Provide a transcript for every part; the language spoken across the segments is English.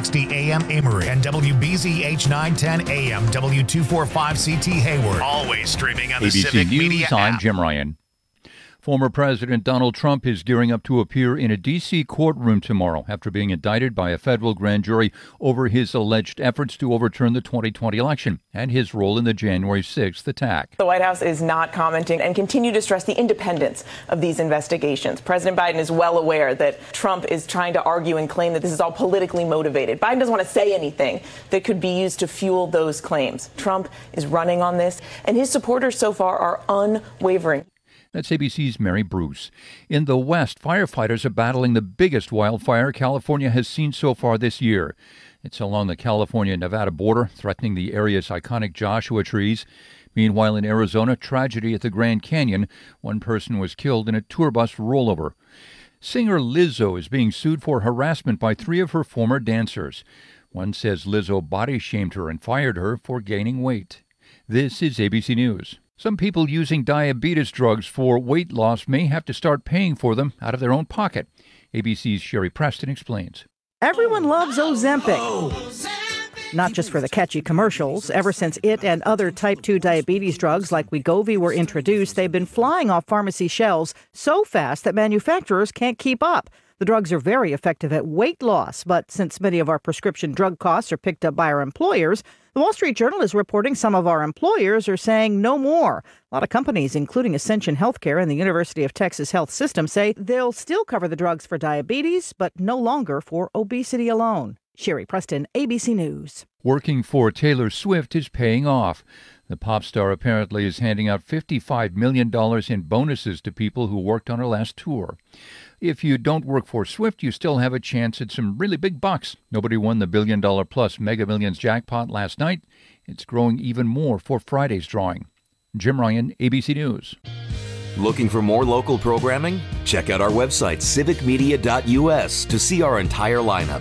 1260 AM Amory and WBZH 910 AM W245CT Hayward. Always streaming on the ABC Civic News, Media I'm app. Jim Ryan. Former President Donald Trump is gearing up to appear in a D.C. courtroom tomorrow after being indicted by a federal grand jury over his alleged efforts to overturn the 2020 election and his role in the January 6th attack. The White House is not commenting and continue to stress the independence of these investigations. President Biden is well aware that Trump is trying to argue and claim that this is all politically motivated. Biden doesn't want to say anything that could be used to fuel those claims. Trump is running on this, and his supporters so far are unwavering. That's ABC's Mary Bruce. In the West, firefighters are battling the biggest wildfire California has seen so far this year. It's along the California-Nevada border, threatening the area's iconic Joshua trees. Meanwhile, in Arizona, tragedy at the Grand Canyon. One person was killed in a tour bus rollover. Singer Lizzo is being sued for harassment by 3 of her former dancers. One says Lizzo body-shamed her and fired her for gaining weight. This is ABC News. Some people using diabetes drugs for weight loss may have to start paying for them out of their own pocket. ABC's Sherry Preston explains. Everyone loves Ozempic. Not just for the catchy commercials. Ever since it and other type 2 diabetes drugs like Wegovy were introduced, they've been flying off pharmacy shelves so fast that manufacturers can't keep up. The drugs are very effective at weight loss, but since many of our prescription drug costs are picked up by our employers, the Wall Street Journal is reporting some of our employers are saying no more. A lot of companies, including Ascension Healthcare and the University of Texas Health System, say they'll still cover the drugs for diabetes, but no longer for obesity alone. Sherry Preston, ABC News. Working for Taylor Swift is paying off. The pop star apparently is handing out $55 million in bonuses to people who worked on her last tour. If you don't work for Swift, you still have a chance at some really big bucks. Nobody won the $1 billion-plus Mega Millions jackpot last night. It's growing even more for Friday's drawing. Jim Ryan, ABC News. Looking for more local programming? Check out our website, civicmedia.us, to see our entire lineup.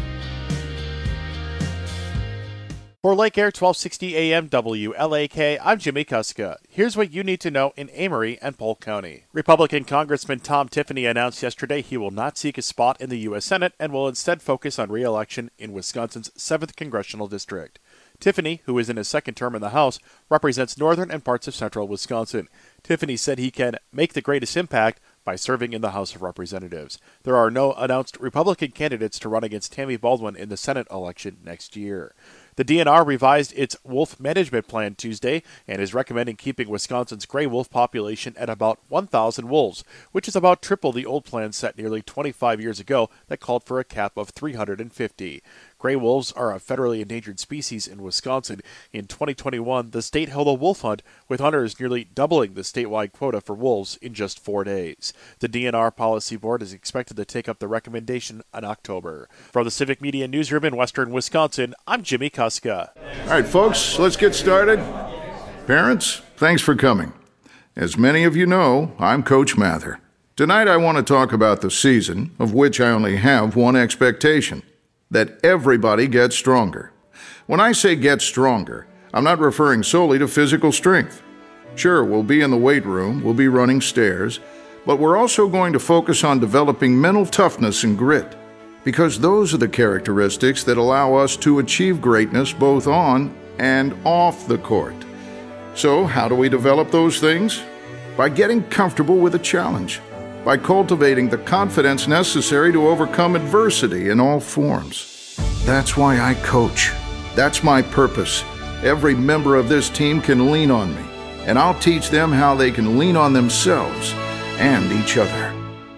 For Lake Air 1260 AM WLAK, I'm Jimmy Kuska. Here's what you need to know in Amory and Polk County. Republican Congressman Tom Tiffany announced yesterday he will not seek a spot in the U.S. Senate and will instead focus on re-election in Wisconsin's 7th Congressional District. Tiffany, who is in his second term in the House, represents northern and parts of central Wisconsin. Tiffany said he can make the greatest impact by serving in the House of Representatives. There are no announced Republican candidates to run against Tammy Baldwin in the Senate election next year. The DNR revised its wolf management plan Tuesday and is recommending keeping Wisconsin's gray wolf population at about 1,000 wolves, which is about triple the old plan set nearly 25 years ago that called for a cap of 350. Gray wolves are a federally endangered species in Wisconsin. In 2021, the state held a wolf hunt, with hunters nearly doubling the statewide quota for wolves in just 4 days. The DNR Policy Board is expected to take up the recommendation in October. From the Civic Media Newsroom in western Wisconsin, I'm Jimmy Kuska. All right, folks, let's get started. Parents, thanks for coming. As many of you know, I'm Coach Mather. Tonight I want to talk about the season, of which I only have one expectation: that everybody gets stronger. When I say get stronger, I'm not referring solely to physical strength. Sure, we'll be in the weight room, we'll be running stairs, but we're also going to focus on developing mental toughness and grit, because those are the characteristics that allow us to achieve greatness both on and off the court. So, how do we develop those things? By getting comfortable with a challenge, by cultivating the confidence necessary to overcome adversity in all forms. That's why I coach. That's my purpose. Every member of this team can lean on me, and I'll teach them how they can lean on themselves and each other.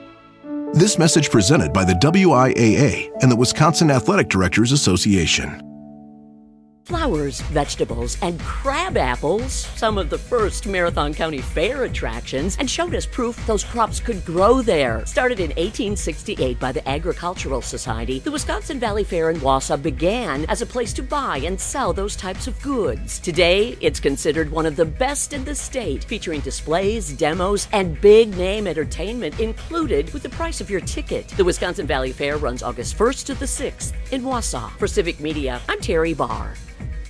This message presented by the WIAA and the Wisconsin Athletic Directors Association. Flowers, vegetables, and crab apples, some of the first Marathon County Fair attractions, and showed us proof those crops could grow there. Started in 1868 by the Agricultural Society, the Wisconsin Valley Fair in Wausau began as a place to buy and sell those types of goods. Today, it's considered one of the best in the state, featuring displays, demos, and big-name entertainment included with the price of your ticket. The Wisconsin Valley Fair runs August 1st to the 6th in Wausau. For Civic Media, I'm Terry Barr.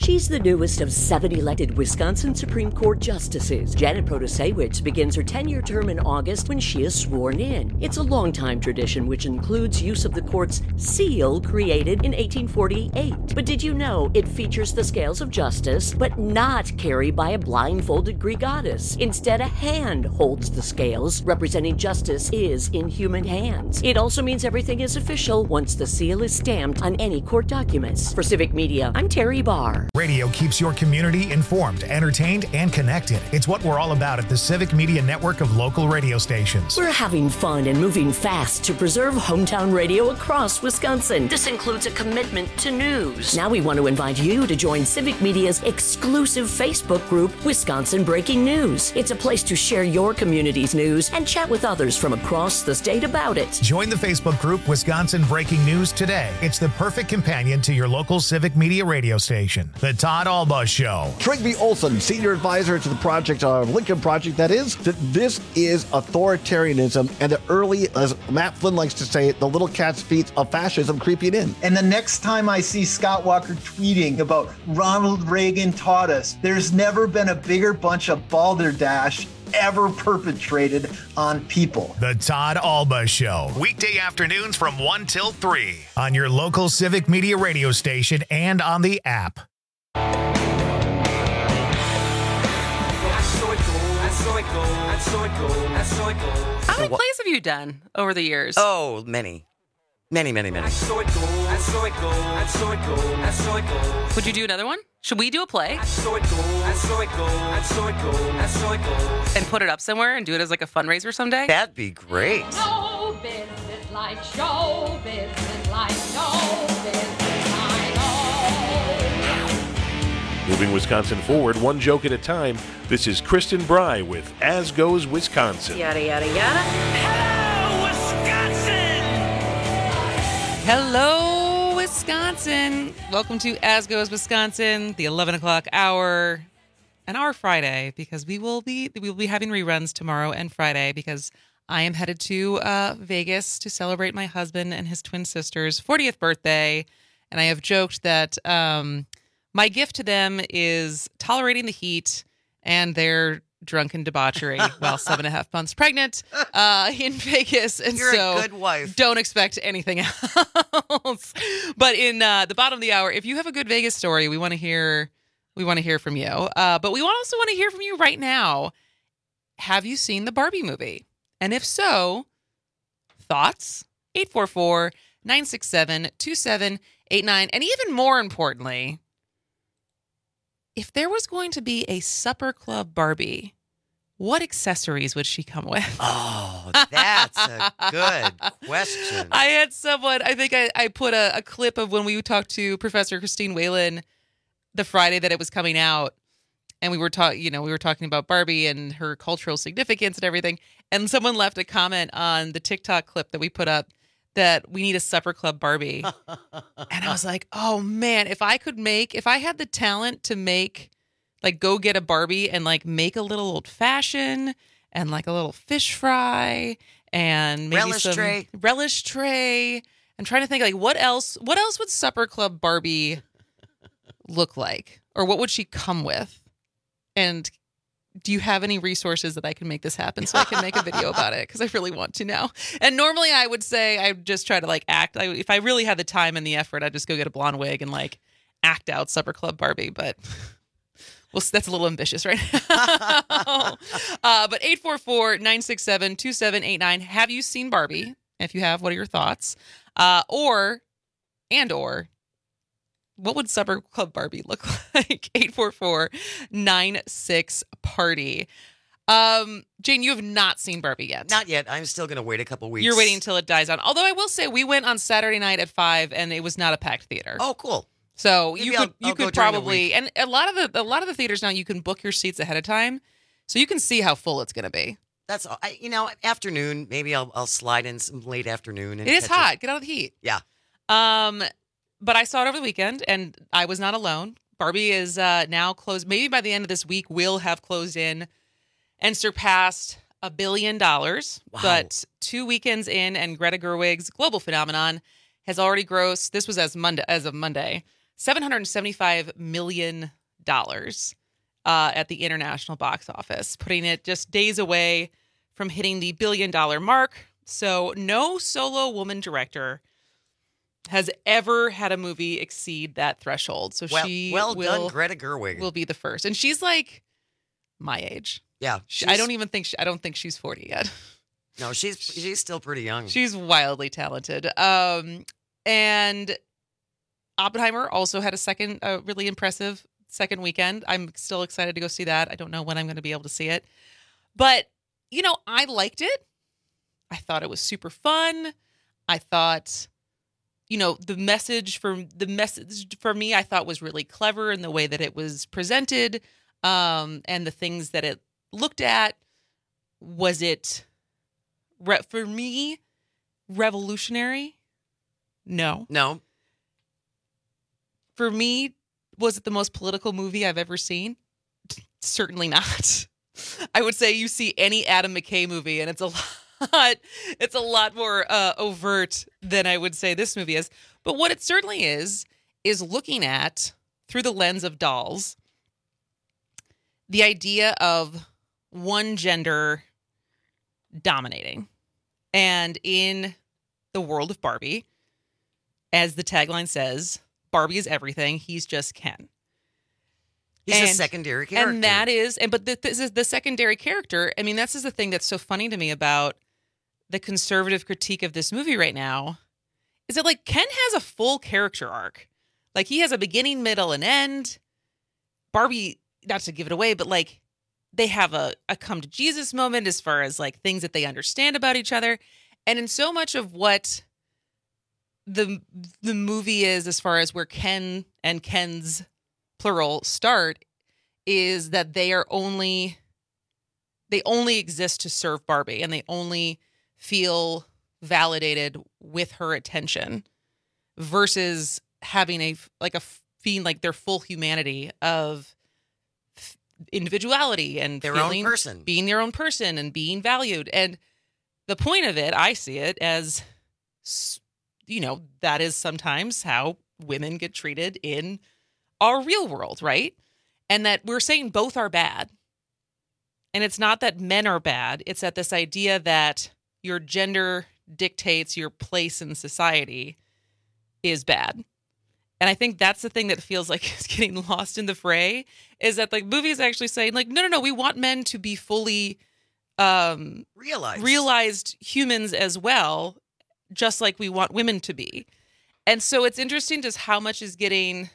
She's the newest of 7 elected Wisconsin Supreme Court justices. Janet Protasewicz begins her 10-year term in August when she is sworn in. It's a long-time tradition which includes use of the court's seal created in 1848. But did you know it features the scales of justice, but not carried by a blindfolded Greek goddess? Instead, a hand holds the scales, representing justice is in human hands. It also means everything is official once the seal is stamped on any court documents. For Civic Media, I'm Terry Barr. Radio keeps your community informed, entertained, and connected. It's what we're all about at the Civic Media network of local radio stations. We're having fun and moving fast to preserve hometown radio across Wisconsin. This includes a commitment to news. Now we want to invite you to join Civic Media's exclusive Facebook group, Wisconsin Breaking News. It's a place to share your community's news and chat with others from across the state about it. Join the Facebook group Wisconsin Breaking News today. It's the perfect companion to your local Civic Media radio station. The Todd Alba Show. Trygve Olson, senior advisor to the Lincoln Project, that this is authoritarianism and the early, as Matt Flynn likes to say, the little cat's feet of fascism creeping in. And the next time I see Scott Walker tweeting about Ronald Reagan taught us, there's never been a bigger bunch of balderdash ever perpetrated on people. The Todd Alba Show. Weekday afternoons from 1 till 3 on your local Civic Media radio station and on the app. How many plays have you done over the years? Oh, many. Many. Would you do another one? Should we do a play? And put it up somewhere and do it as like a fundraiser someday? That'd be great. Show business like show business like show business, I know. Moving Wisconsin forward, one joke at a time. This is Kristen Bry with As Goes Wisconsin. Yada, yada, yada. Hello, Wisconsin. Welcome to As Goes Wisconsin, the 11 o'clock hour, and our Friday, because we will be having reruns tomorrow and Friday, because I am headed to Vegas to celebrate my husband and his twin sister's 40th birthday, and I have joked that my gift to them is tolerating the heat and their drunken debauchery while 7.5 months pregnant in Vegas. And You're so a good wife. Don't expect anything else. But in the bottom of the hour, if you have a good Vegas story, we want to hear from you. But we also want to hear from you right now. Have you seen the Barbie movie? And if so, thoughts? 844-967-2789. And even more importantly, if there was going to be a supper club Barbie, what accessories would she come with? Oh, that's a good question. I had someone, I think I put a clip of when we talked to Professor Christine Whalen the Friday that it was coming out, and we were talking about Barbie and her cultural significance and everything, and someone left a comment on the TikTok clip that we put up that we need a supper club Barbie. And I was like, oh man, if I had the talent to make, like, go get a Barbie and like make a little old fashioned and like a little fish fry and maybe relish tray. I'm trying to think, like, what else would supper club Barbie look like? Or what would she come with? And do you have any resources that I can make this happen so I can make a video about it? Because I really want to know. And normally I would say I'd just try to like act. If I really had the time and the effort, I'd just go get a blonde wig and like act out Supper Club Barbie. But well, that's a little ambitious right now. But 844-967-2789. Have you seen Barbie? If you have, what are your thoughts? Or what would Supper Club Barbie look like? 844-96-PARTY. Jane, you have not seen Barbie yet. Not yet. I'm still going to wait a couple weeks. You're waiting until it dies down. Although I will say we went on Saturday night at 5 and it was not a packed theater. Oh, cool. So Maybe you could probably, and a lot of the theaters now you can book your seats ahead of time, so you can see how full it's going to be. That's all. Afternoon. Maybe I'll slide in some late afternoon. And it is hot. Get out of the heat. Yeah. But I saw it over the weekend, and I was not alone. Barbie is now closed. Maybe by the end of this week, we'll have closed in and surpassed $1 billion. Wow. But 2 weekends in, and Greta Gerwig's global phenomenon has already grossed. This was as of Monday. $775 million at the international box office, putting it just days away from hitting the $1 billion mark. So no solo woman director has ever had a movie exceed that threshold. So well done, Greta Gerwig. Will be the first. And she's like my age. Yeah. I don't think she's 40 yet. No, she's still pretty young. She's wildly talented. And Oppenheimer also had a really impressive second weekend. I'm still excited to go see that. I don't know when I'm going to be able to see it. But, I liked it. I thought it was super fun. I thought, the message for me, I thought was really clever in the way that it was presented, and the things that it looked at. Was it, for me, revolutionary? No. For me, was it the most political movie I've ever seen? Certainly not. I would say you see any Adam McKay movie, and it's a lot more overt than I would say this movie is. But what it certainly is looking at, through the lens of dolls, the idea of one gender dominating. And in the world of Barbie, as the tagline says, Barbie is everything. He's just Ken. He's a secondary character. And that is, but this is the secondary character. I mean, this is the thing that's so funny to me about the conservative critique of this movie right now, is that like Ken has a full character arc. Like he has a beginning, middle, and end. Barbie, not to give it away, but like they have a come to Jesus moment as far as like things that they understand about each other. And in so much of what the movie is, as far as where Ken and Ken's plural start, is that they only exist to serve Barbie, and they only feel validated with her attention, versus having feeling like their full humanity of individuality and their own person, being their own person and being valued. And the point of it, I see it as, that is sometimes how women get treated in our real world, right? And that we're saying both are bad. And it's not that men are bad. It's that this idea that your gender dictates your place in society is bad. And I think that's the thing that feels like is getting lost in the fray, is that like movie is actually saying like, no, we want men to be fully realized humans as well, just like we want women to be. And so it's interesting just how much is getting,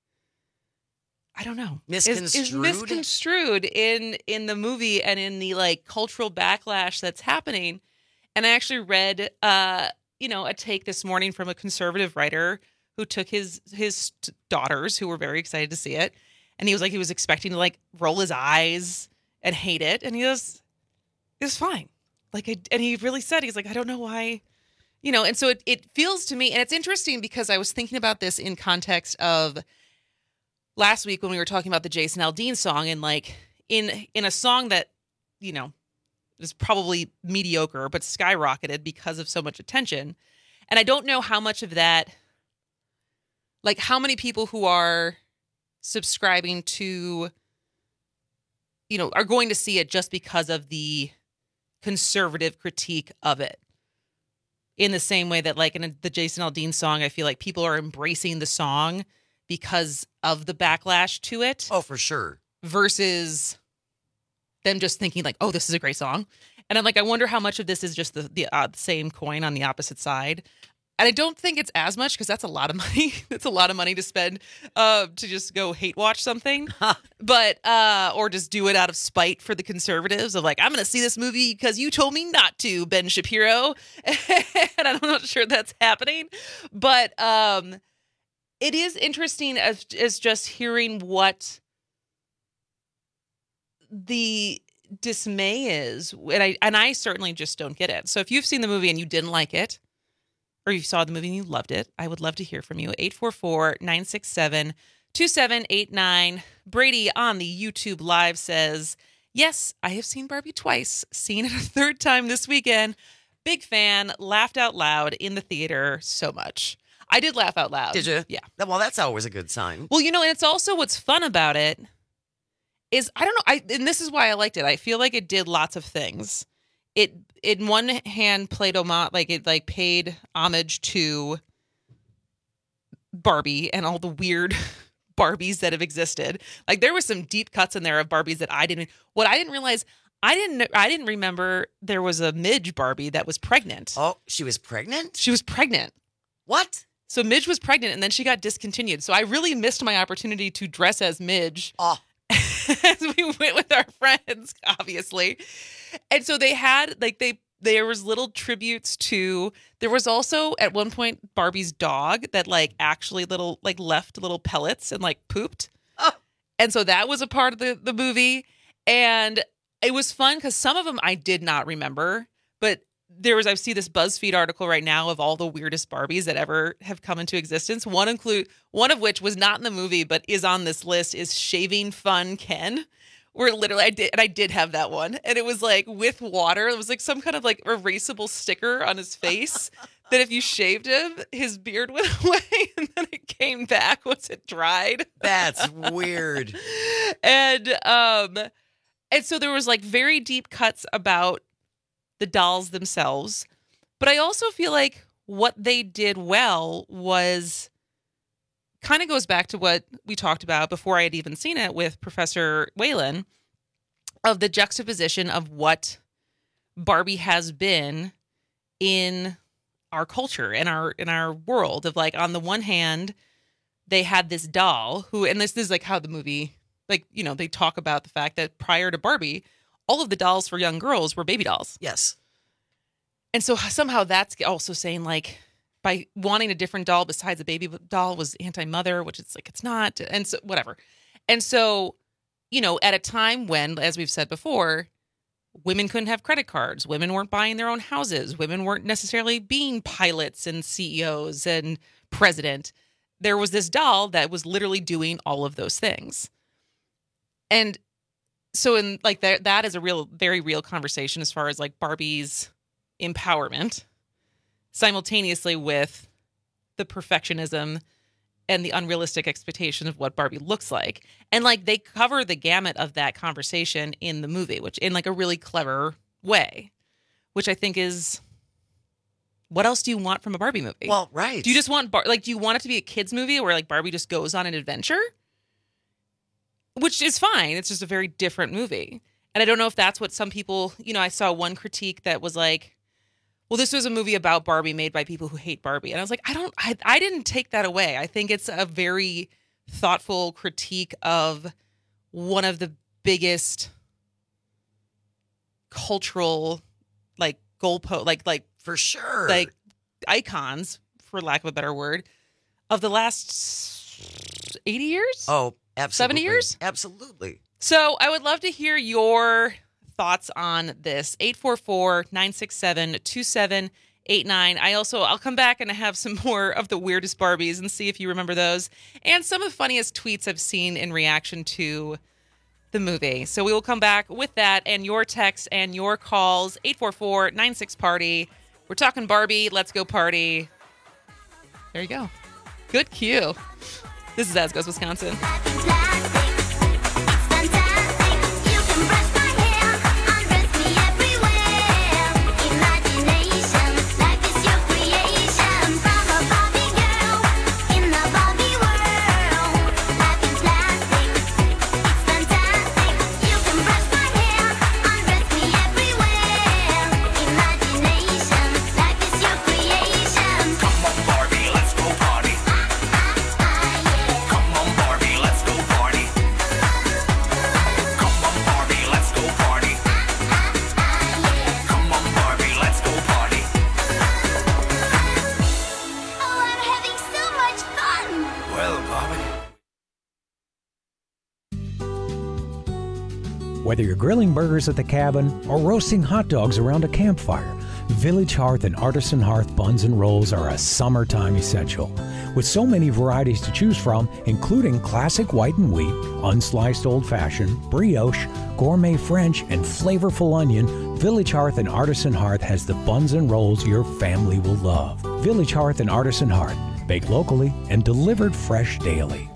I don't know, is misconstrued in the movie and in the like cultural backlash that's happening. And I actually read, a take this morning from a conservative writer who took his daughters, who were very excited to see it, and he was expecting to like roll his eyes and hate it, and he goes, "It was fine." And he really said, he's like, "I don't know why." And so it feels to me, and it's interesting because I was thinking about this in context of last week when we were talking about the Jason Aldean song, and like in a song that, is probably mediocre, but skyrocketed because of so much attention. And I don't know how much of that, like how many people who are subscribing to, are going to see it just because of the conservative critique of it. In the same way that like in the Jason Aldean song, I feel like people are embracing the song because of the backlash to it. Oh, for sure. Versus them just thinking like, oh, this is a great song. And I'm like, I wonder how much of this is just the same coin on the opposite side. And I don't think it's as much, because that's a lot of money. That's a lot of money to spend to just go hate watch something. But or just do it out of spite for the conservatives of like, I'm going to see this movie because you told me not to, Ben Shapiro. And I'm not sure that's happening. But it is interesting as just hearing what the dismay is. And I certainly just don't get it. So if you've seen the movie and you didn't like it, or you saw the movie and you loved it, I would love to hear from you. 844-967-2789. Brady on the YouTube Live says, yes, I have seen Barbie twice. Seen it a third time this weekend. Big fan. Laughed out loud in the theater so much. I did laugh out loud. Did you? Yeah. Well, that's always a good sign. Well, and it's also what's fun about it is, I don't know, and this is why I liked it. I feel like it did lots of things. It, in one hand, paid homage to Barbie and all the weird Barbies that have existed. Like, there was some deep cuts in there of Barbies that I didn't realize. I didn't remember there was a Midge Barbie that was pregnant. Oh, she was pregnant? She was pregnant. What? So Midge was pregnant, and then she got discontinued. So I really missed my opportunity to dress as Midge as we went with our friends, obviously. And so they had, there was little tributes to, there was also at one point Barbie's dog that actually left little pellets and pooped. Oh. And so that was a part of the movie. And it was fun because some of them I did not remember, but I see this BuzzFeed article right now of all the weirdest Barbies that ever have come into existence. One of which was not in the movie, but is on this list, is Shaving Fun Ken. Where literally I did have that one. And it was with water. It was some kind of erasable sticker on his face that if you shaved him, his beard went away and then it came back once it dried. That's weird. And so there was very deep cuts about the dolls themselves. But I also feel like what they did well was kind of goes back to what we talked about before I had even seen it with Professor Whalen, of the juxtaposition of what Barbie has been in our culture and in our world of on the one hand, they had this doll who, and this is how the movie, they talk about the fact that prior to Barbie, all of the dolls for young girls were baby dolls. Yes. And so somehow that's also saying by wanting a different doll besides a baby doll was anti-mother, which it's it's not. And so whatever. And so, at a time when, as we've said before, women couldn't have credit cards, women weren't buying their own houses, women weren't necessarily being pilots and CEOs and president, there was this doll that was literally doing all of those things. And so in that is a very real conversation as far as Barbie's empowerment, simultaneously with the perfectionism and the unrealistic expectation of what Barbie looks like. And they cover the gamut of that conversation in the movie, which in a really clever way, which I think is, what else do you want from a Barbie movie? Well, right. Do you just want, do you want it to be a kid's movie where Barbie just goes on an adventure? Which is fine. It's just a very different movie. And I don't know if that's what some people, I saw one critique that was well, this was a movie about Barbie made by people who hate Barbie. And I was I didn't take that away. I think it's a very thoughtful critique of one of the biggest cultural, goalpost, for sure, icons, for lack of a better word, of the last 80 years? Oh, absolutely. 70 years? Absolutely. So I would love to hear your thoughts on this. 844-967-2789. I'll come back and have some more of the weirdest Barbies and see if you remember those and some of the funniest tweets I've seen in reaction to the movie. So we will come back with that and your texts and your calls. 844-96-PARTY. We're talking Barbie. Let's go party. There you go. Good cue. This is As Goes Wisconsin. Whether you're grilling burgers at the cabin or roasting hot dogs around a campfire, Village Hearth and Artisan Hearth buns and rolls are a summertime essential. With so many varieties to choose from, including classic white and wheat, unsliced old-fashioned, brioche, gourmet French, and flavorful onion, Village Hearth and Artisan Hearth has the buns and rolls your family will love. Village Hearth and Artisan Hearth, baked locally and delivered fresh daily.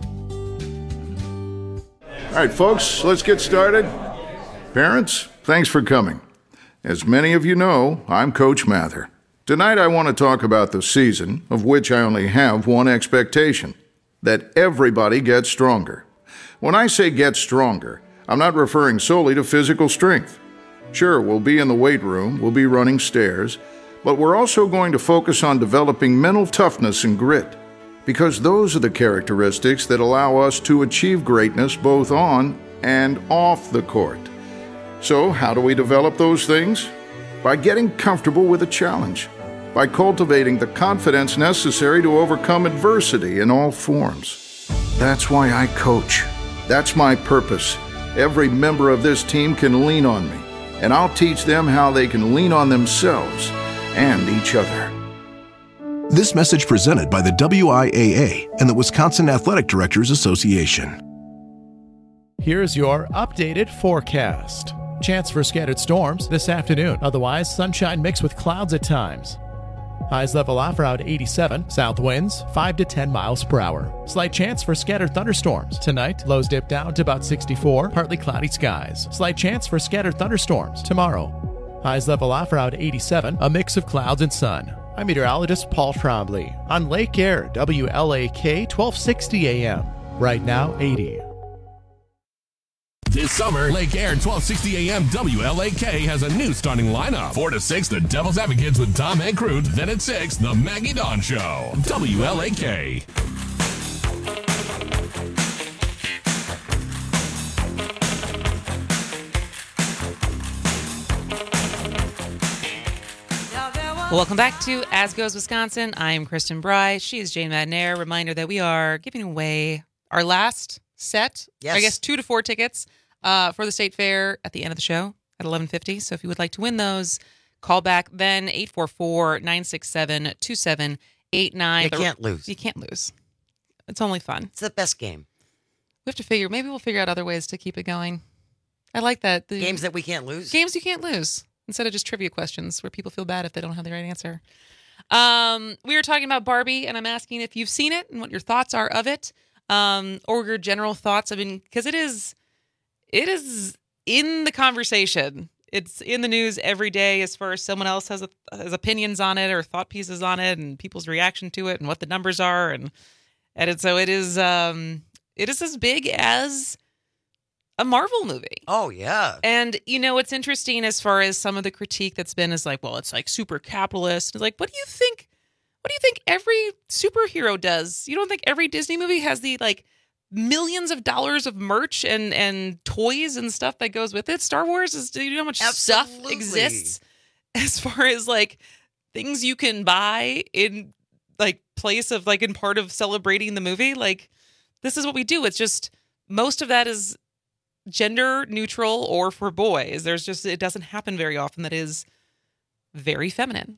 All right, folks, let's get started. Parents, thanks for coming. As many of you know, I'm Coach Mather. Tonight I want to talk about the season, of which I only have one expectation: that everybody gets stronger. When I say get stronger, I'm not referring solely to physical strength. Sure, we'll be in the weight room, we'll be running stairs, but we're also going to focus on developing mental toughness and grit, because those are the characteristics that allow us to achieve greatness both on and off the court. So, how do we develop those things? By getting comfortable with a challenge, by cultivating the confidence necessary to overcome adversity in all forms. That's why I coach. That's my purpose. Every member of this team can lean on me, and I'll teach them how they can lean on themselves and each other. This message presented by the WIAA and the Wisconsin Athletic Directors Association. Here's your updated forecast. Chance for scattered storms this afternoon. Otherwise, sunshine mixed with clouds at times. Highs level off around 87. South winds 5 to 10 miles per hour. Slight chance for scattered thunderstorms. Tonight, lows dip down to about 64. Partly cloudy skies. Slight chance for scattered thunderstorms tomorrow. Highs level off around 87. A mix of clouds and sun. I'm meteorologist Paul Trombley on Lake Air, WLAK 1260 AM. Right now, 80. This summer, Lake Air 1260 AM WLAK has a new starting lineup. 4 to 6, the Devil's Advocates with Tom and Crute. Then at 6, the Maggie Dawn Show. WLAK. Welcome back to As Goes Wisconsin. I'm Kristen Bry. She is Jane Madnair. Reminder that we are giving away our last set, I guess 2 to 4 tickets for the State Fair at the end of the show at 11:50. So if you would like to win those, call back then 844-967-2789. You can't lose. You can't lose. It's only fun. It's the best game. We have to maybe we'll figure out other ways to keep it going. I like that. The games that we can't lose. Games you can't lose. Instead of just trivia questions where people feel bad if they don't have the right answer. We were talking about Barbie, and I'm asking if you've seen it and what your thoughts are of it, or your general thoughts. I mean, because it is in the conversation. It's in the news every day as far as someone else has opinions on it or thought pieces on it, and people's reaction to it and what the numbers are, and so it is as big as a Marvel movie. Oh, yeah. And, what's interesting as far as some of the critique that's been is like, well, it's like super capitalist. It's like, what do you think every superhero does? You don't think every Disney movie has the, like, millions of dollars of merch and toys and stuff that goes with it? Star Wars do you know how much stuff exists as far as, like, things you can buy in, like, place of, like, in part of celebrating the movie? Like, this is what we do. It's just, most of that is gender neutral or for boys. It doesn't happen very often that is very feminine.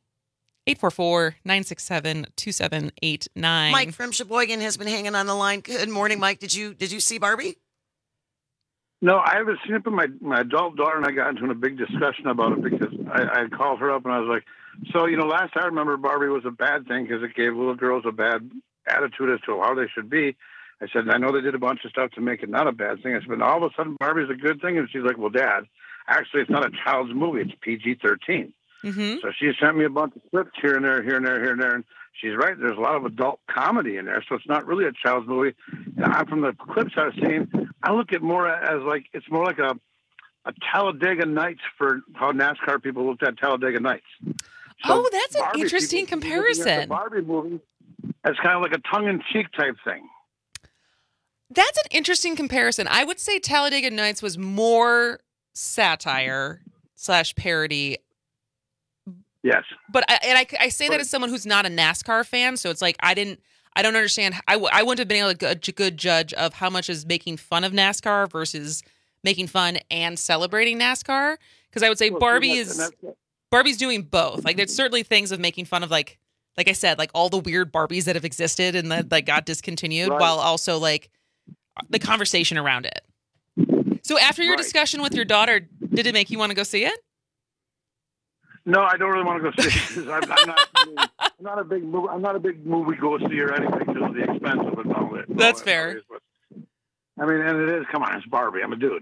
844-967-2789. Mike from Sheboygan has been hanging on the line. Good morning, Mike. Did you see Barbie? No, I haven't seen it, but my adult daughter and I got into a big discussion about it because I called her up and I was like, so, last I remember Barbie was a bad thing because it gave little girls a bad attitude as to how they should be. I said, I know they did a bunch of stuff to make it not a bad thing. I said, but all of a sudden Barbie's a good thing. And she's like, well, Dad, actually, it's not a child's movie. It's PG-13. Mm-hmm. So she sent me a bunch of clips here and there. And she's right. There's a lot of adult comedy in there. So it's not really a child's movie. And from the clips I've seen, I look at more as like, it's more like a Talladega Nights for how NASCAR people looked at Talladega Nights. So that's an interesting comparison. The Barbie movie, it's kind of like a tongue-in-cheek type thing. That's an interesting comparison. I would say Talladega Nights was more satire / parody. Yes. But I say that as someone who's not a NASCAR fan, so it's like I don't understand. I wouldn't have been able to a good judge of how much is making fun of NASCAR versus making fun and celebrating NASCAR, because I would say Barbie's doing both. Like, there's certainly things of making fun of like I said, like all the weird Barbies that have existed and that got discontinued, while also like the conversation around it. So after your discussion with your daughter, did it make you want to go see it? No, I don't really want to go see it. I'm not a big movie go see or anything because of the expense of it. That's fair. But, I mean, and it is. Come on, it's Barbie. I'm a dude.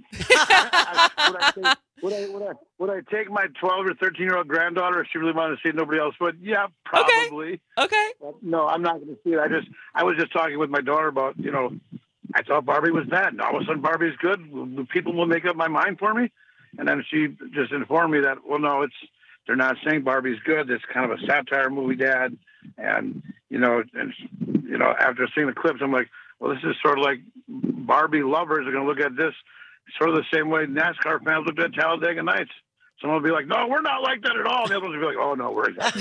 Would I take my 12 or 13-year-old granddaughter if she really wanted to see it? Nobody else would? Yeah, probably. Okay. But no, I'm not going to see it. I was just talking with my daughter about, I thought Barbie was bad. And all of a sudden, Barbie's good. People will make up my mind for me. And then she just informed me that, well, no, they're not saying Barbie's good. It's kind of a satire movie, Dad. And, after seeing the clips, I'm like, well, this is sort of like Barbie lovers are going to look at this sort of the same way NASCAR fans looked at Talladega Nights. Someone will be like, no, we're not like that at all. And the other ones will be like, oh, no, we're exactly.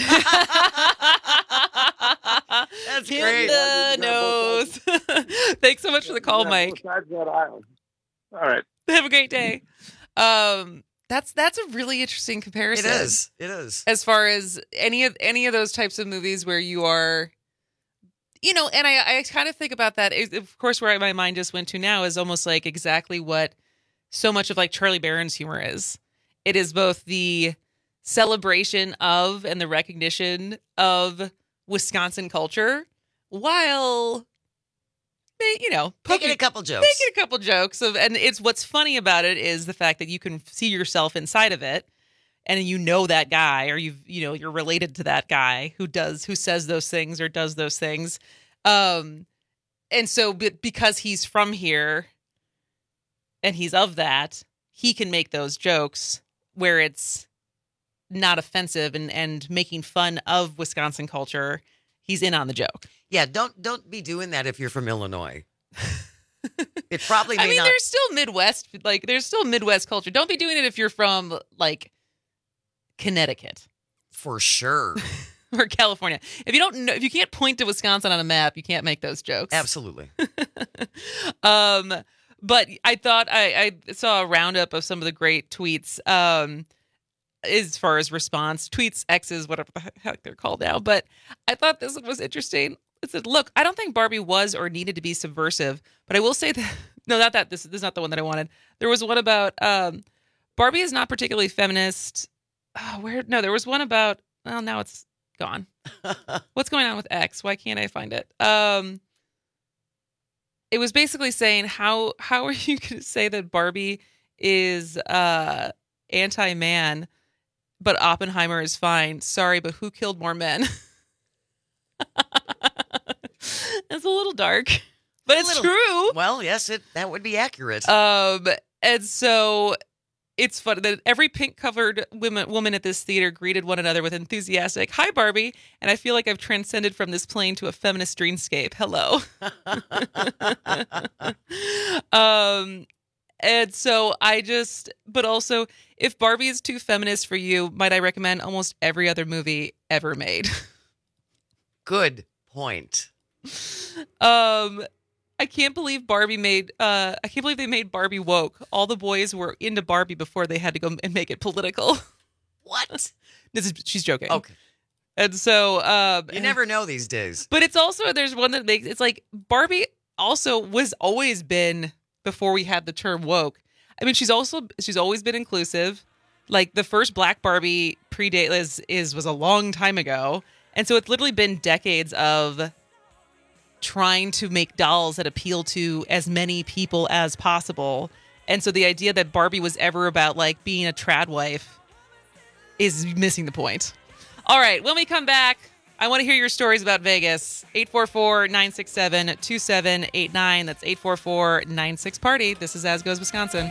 That's In great. the nose. Thanks so much for the call, Mike. All right. Have a great day. That's a really interesting comparison. It is. As far as any of those types of movies where you are, and I kind of think about that. Of course, where my mind just went to now is almost like exactly what so much of like Charlie Barron's humor is. It is both the celebration of and the recognition of Wisconsin culture, while making a couple jokes. And it's what's funny about it is the fact that you can see yourself inside of it, and that guy, or you're related to that guy who says those things or does those things, and so because he's from here and he's of that, he can make those jokes where it's not offensive and making fun of Wisconsin culture. He's in on the joke. Yeah, don't be doing that if you're from Illinois. It probably may not. There's still Midwest culture. Don't be doing it if you're from like Connecticut. For sure. Or California. If you don't know, if you can't point to Wisconsin on a map, you can't make those jokes. Absolutely. But I thought I saw a roundup of some of the great tweets as far as response tweets, X's, whatever the heck they're called now. But I thought this was interesting. It said, look, I don't think Barbie was or needed to be subversive, but I will say that, no, not that, this is not the one that I wanted. There was one about Barbie is not particularly feminist. There was one about, well, now it's gone. What's going on with X? Why can't I find it? It was basically saying, how are you going to say that Barbie is anti-man, but Oppenheimer is fine? Sorry, but who killed more men? It's a little dark, but it's true. Well, yes, that would be accurate. And so it's funny that every pink-covered woman at this theater greeted one another with enthusiastic, "Hi, Barbie," and I feel like I've transcended from this plane to a feminist dreamscape. Hello. And so but also, if Barbie is too feminist for you, might I recommend almost every other movie ever made? Good point. I can't believe they made Barbie woke. All the boys were into Barbie before they had to go and make it political. What? She's joking. Okay. And so you never know these days. But it's also, there's one that makes it's like Barbie also was always been, before we had the term woke. I mean, she's always been inclusive. Like the first Black Barbie was a long time ago. And so it's literally been decades of trying to make dolls that appeal to as many people as possible. And so the idea that Barbie was ever about like being a trad wife is missing the point. All right, when we come back, I want to hear your stories about Vegas. 844-967-2789. That's 844-96-PARTY. This is As Goes Wisconsin.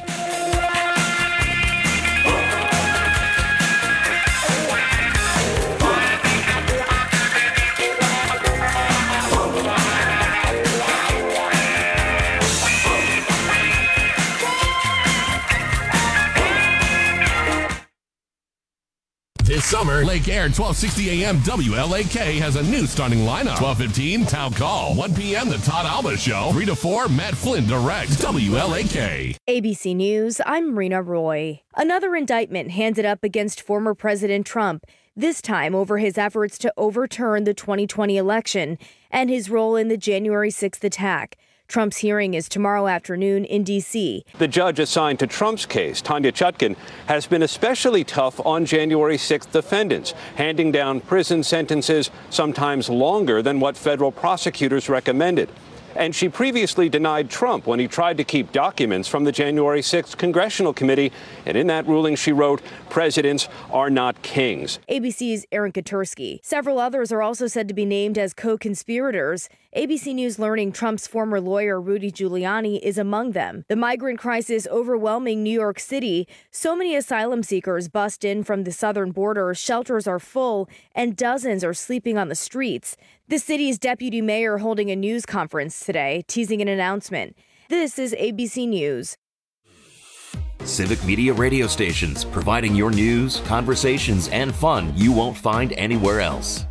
This summer, Lake Air 1260 AM WLAK has a new starting lineup. 12:15 Town Call. 1 p.m. The Todd Alba Show. 3 to 4 Matt Flynn directs WLAK. ABC News, I'm Rena Roy. Another indictment handed up against former President Trump, this time over his efforts to overturn the 2020 election and his role in the January 6th attack. Trump's hearing is tomorrow afternoon in D.C. The judge assigned to Trump's case, Tanya Chutkan, has been especially tough on January 6th defendants, handing down prison sentences sometimes longer than what federal prosecutors recommended. And she previously denied Trump when he tried to keep documents from the January 6th Congressional Committee. And in that ruling, she wrote, "Presidents are not kings." ABC's Aaron Katursky. Several others are also said to be named as co-conspirators. ABC News learning Trump's former lawyer, Rudy Giuliani, is among them. The migrant crisis overwhelming New York City. So many asylum seekers bust in from the southern border. Shelters are full and dozens are sleeping on the streets. The city's deputy mayor holding a news conference today, teasing an announcement. This is ABC News. Civic Media radio stations, providing your news, conversations, and fun you won't find anywhere else.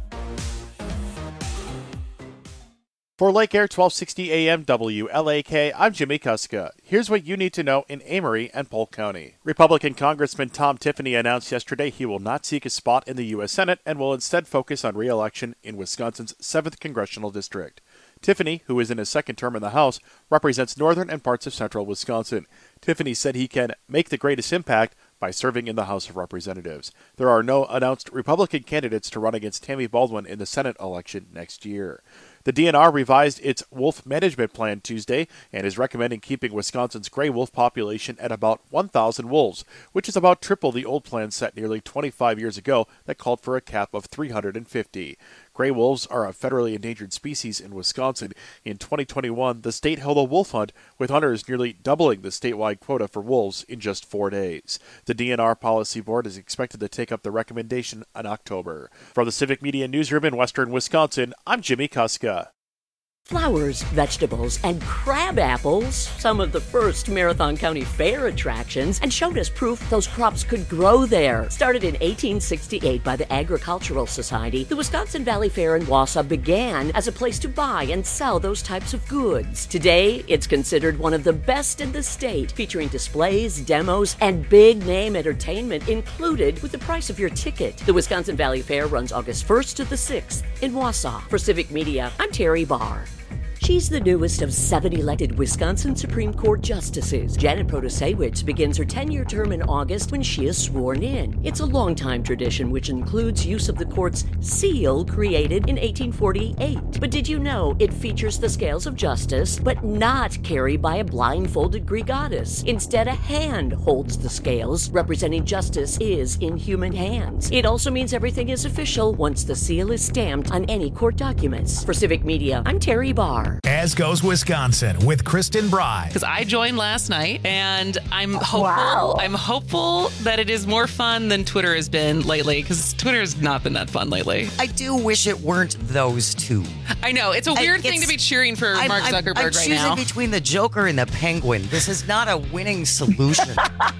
For Lake Air 1260 AM WLAK, I'm Jimmy Kuska. Here's what you need to know in Amory and Polk County. Republican Congressman Tom Tiffany announced yesterday he will not seek a spot in the U.S. Senate and will instead focus on re-election in Wisconsin's 7th Congressional District. Tiffany, who is in his second term in the House, represents northern and parts of central Wisconsin. Tiffany said he can make the greatest impact by serving in the House of Representatives. There are no announced Republican candidates to run against Tammy Baldwin in the Senate election next year. The DNR revised its wolf management plan Tuesday and is recommending keeping Wisconsin's gray wolf population at about 1,000 wolves, which is about triple the old plan set nearly 25 years ago that called for a cap of 350. Gray wolves are a federally endangered species in Wisconsin. In 2021, the state held a wolf hunt, with hunters nearly doubling the statewide quota for wolves in just 4 days. The DNR Policy Board is expected to take up the recommendation in October. From the Civic Media Newsroom in western Wisconsin, I'm Jimmy Kuska. Flowers, vegetables, and crab apples, some of the first Marathon County Fair attractions, and showed us proof those crops could grow there. Started in 1868 by the Agricultural Society, the Wisconsin Valley Fair in Wausau began as a place to buy and sell those types of goods. Today, it's considered one of the best in the state, featuring displays, demos, and big-name entertainment included with the price of your ticket. The Wisconsin Valley Fair runs August 1st to the 6th in Wausau. For Civic Media, I'm Terry Barr. She's the newest of 7 elected Wisconsin Supreme Court justices. Janet Protasewicz begins her 10-year term in August when she is sworn in. It's a long-time tradition which includes use of the court's seal created in 1848. But did you know it features the scales of justice, but not carried by a blindfolded Greek goddess? Instead, a hand holds the scales, representing justice is in human hands. It also means everything is official once the seal is stamped on any court documents. For Civic Media, I'm Terry Barr. As Goes Wisconsin with Kristen Bry. Because I joined last night, and I'm hopeful. Wow. I'm hopeful that it is more fun than Twitter has been lately, because Twitter has not been that fun lately. I do wish it weren't those two. I know. It's a weird thing to be cheering for Mark Zuckerberg I'm right now. choosing between the Joker and the Penguin. This is not a winning solution.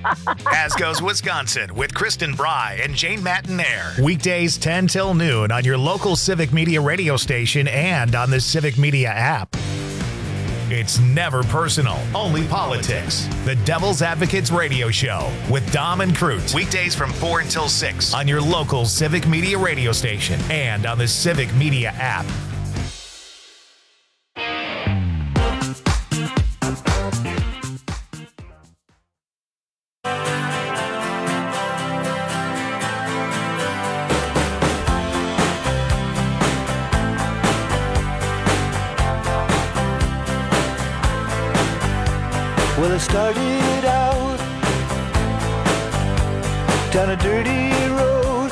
As Goes Wisconsin with Kristen Bry and Jane Matinaire. Weekdays 10 till noon on your local Civic Media radio station and on the Civic Media app. It's never personal, only politics. The Devil's Advocates Radio Show with Dom and Cruz. Weekdays from 4 until 6 on your local Civic Media radio station and on the Civic Media app. Well, I started out down a dirty road.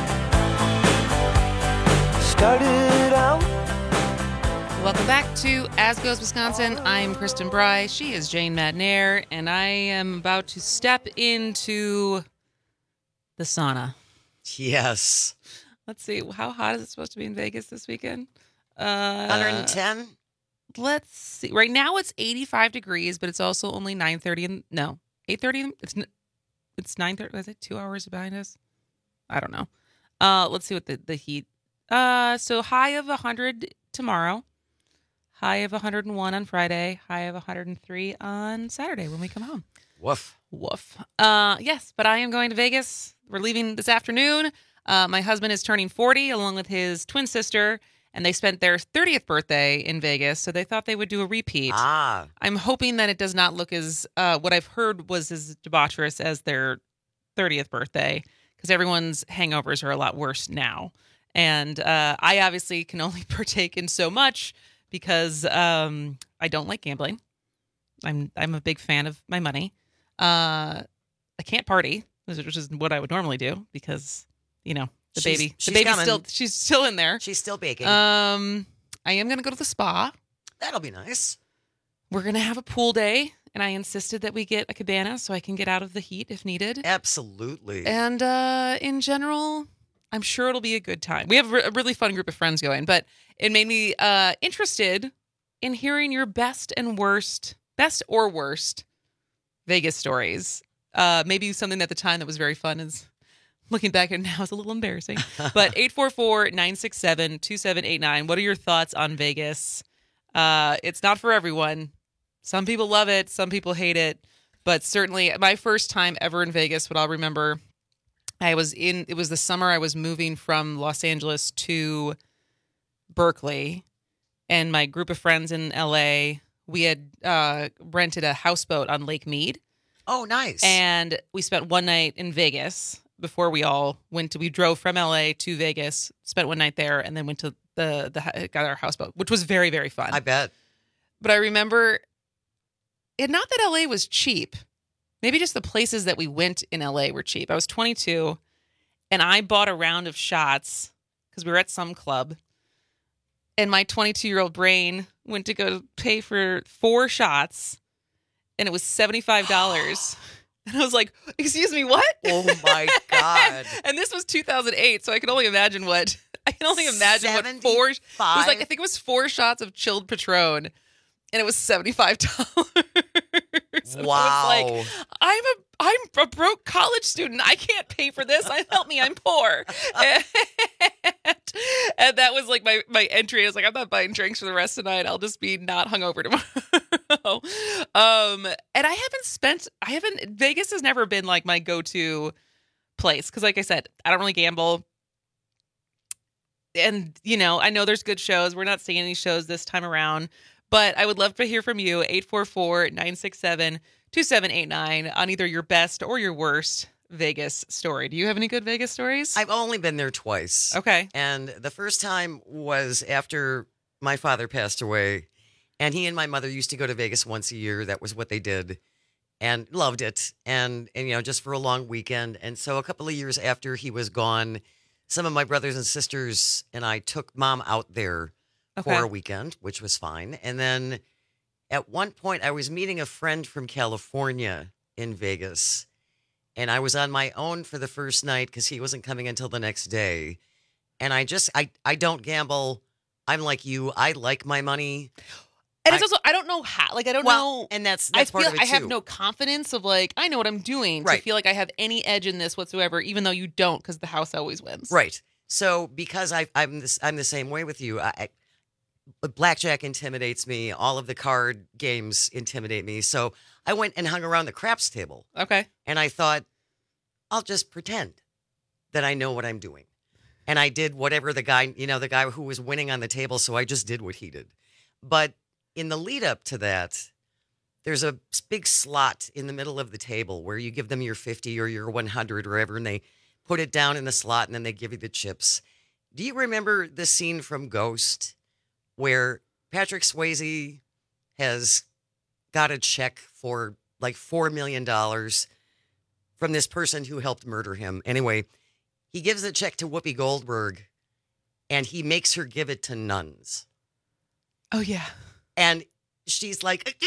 Started out. Welcome back to As Goes Wisconsin. I'm Kristen Bry. She is Jane Matinaire, and I am about to step into the sauna. Yes. Let's see. How hot is it supposed to be in Vegas this weekend? 110? Let's see. Right now it's 85 degrees, but it's also only 9:30. No, 8:30. It's 9:30. Was it 2 hours behind us? I don't know. Let's see what the heat. So high of 100 tomorrow. High of 101 on Friday. High of 103 on Saturday when we come home. Woof. Woof. Yes, but I am going to Vegas. We're leaving this afternoon. My husband is turning 40 along with his twin sister. and they spent their 30th birthday in Vegas, so they thought they would do a repeat. I'm hoping that it does not look as what I've heard was as debaucherous as their 30th birthday, because everyone's hangovers are a lot worse now. And I obviously can only partake in so much because I don't like gambling. I'm a big fan of my money. I can't party, which is what I would normally do because, you know, the baby's still in there. She's still baking. I am going to go to the spa. That'll be nice. We're going to have a pool day, and I insisted that we get a cabana so I can get out of the heat if needed. Absolutely. And in general, I'm sure it'll be a good time. We have a really fun group of friends going, but it made me interested in hearing your best or worst Vegas stories. Maybe something at the time that was very fun is looking back at it now is a little embarrassing. But 844-967-2789. What are your thoughts on Vegas? It's not for everyone. Some people love it. Some people hate it. But certainly my first time ever in Vegas, what I'll remember, it was the summer I was moving from Los Angeles to Berkeley. And my group of friends in LA, we had rented a houseboat on Lake Mead. Oh, nice. And we spent one night in Vegas before we drove from LA to Vegas, spent one night there, and then went to got our houseboat, which was very, very fun. I bet. But I remember not that LA was cheap. Maybe just the places that we went in LA were cheap. I was 22 and I bought a round of shots because we were at some club. And my 22-year-old brain went to go pay for 4 shots, and it was $75. And I was like, excuse me, what? Oh, my God. And this was 2008, so I can only imagine what 75? It was like, I think it was 4 shots of chilled Patron, and it was $75. So wow. I was like, I'm a broke college student. I can't pay for this. Help me, I'm poor. And that was like my entry. I was like, I'm not buying drinks for the rest of the night. I'll just be not hungover tomorrow. And Vegas has never been like my go-to place. Cause like I said, I don't really gamble. And you know, I know there's good shows. We're not seeing any shows this time around, but I would love to hear from you. 844-967-2789 on either your best or your worst Vegas story. Do you have any good Vegas stories? I've only been there twice. Okay. And the first time was after my father passed away, and he and my mother used to go to Vegas once a year. That was what they did, and loved it. And you know, just for a long weekend. And so a couple of years after he was gone, some of my brothers and sisters and I took Mom out there for a weekend, which was fine. And then at one point, I was meeting a friend from California in Vegas. And I was on my own for the first night because he wasn't coming until the next day. And I don't gamble. I'm like you. I like my money. And it's also, I don't know how. Like, I don't know. And that's I part feel of it, I have too. no confidence of like, I know what I'm doing. Right. To feel like I have any edge in this whatsoever, even though you don't, because the house always wins. Right. So because I'm the same way with you. Blackjack intimidates me. All of the card games intimidate me. So I went and hung around the craps table. Okay. And I thought, I'll just pretend that I know what I'm doing. And I did whatever the guy who was winning on the table. So I just did what he did. But in the lead up to that, there's a big slot in the middle of the table where you give them your 50 or your 100 or whatever, and they put it down in the slot and then they give you the chips. Do you remember the scene from Ghost where Patrick Swayze has got a check for like $4 million from this person who helped murder him? Anyway, he gives the check to Whoopi Goldberg and he makes her give it to nuns. Oh, yeah. And she's like,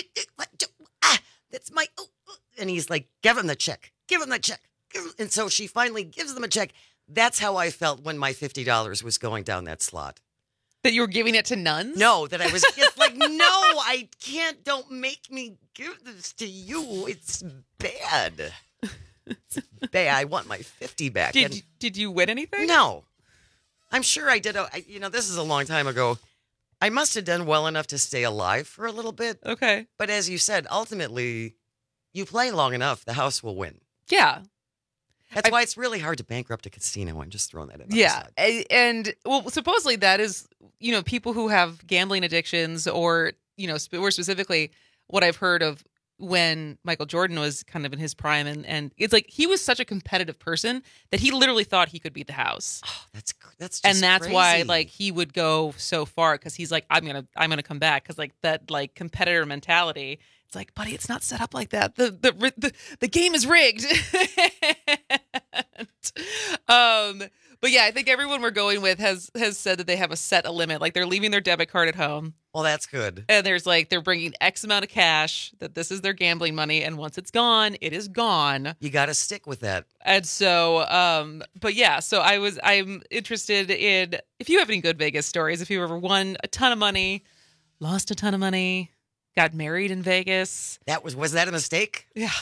that's my, and he's like, give him the check. Give him the check. And so she finally gives them a check. That's how I felt when my $50 was going down that slot. That you were giving it to nuns? No, that I was just like, no, I can't. Don't make me give this to you. It's bad. It's bad. I want my 50 back. Did you win anything? No. I'm sure I did. This is a long time ago. I must have done well enough to stay alive for a little bit. Okay. But as you said, ultimately, you play long enough, the house will win. Yeah. That's why it's really hard to bankrupt a casino. I'm just throwing that in. Yeah. And well, supposedly that is, people who have gambling addictions or, more specifically what I've heard of when Michael Jordan was kind of in his prime. And it's like he was such a competitive person that he literally thought he could beat the house. Oh, that's just and that's crazy. why like he would go so far because he's like, I'm gonna come back because like that like competitor mentality. It's like, buddy, it's not set up like that. The game is rigged. But yeah, I think everyone we're going with has said that they have a limit. Like they're leaving their debit card at home. Well, that's good. And there's like they're bringing X amount of cash. That this is their gambling money, and once it's gone, it is gone. You got to stick with that. And so, but yeah, so I'm interested in if you have any good Vegas stories. If you ever won a ton of money, lost a ton of money. Got married in Vegas. Was that a mistake? Yeah.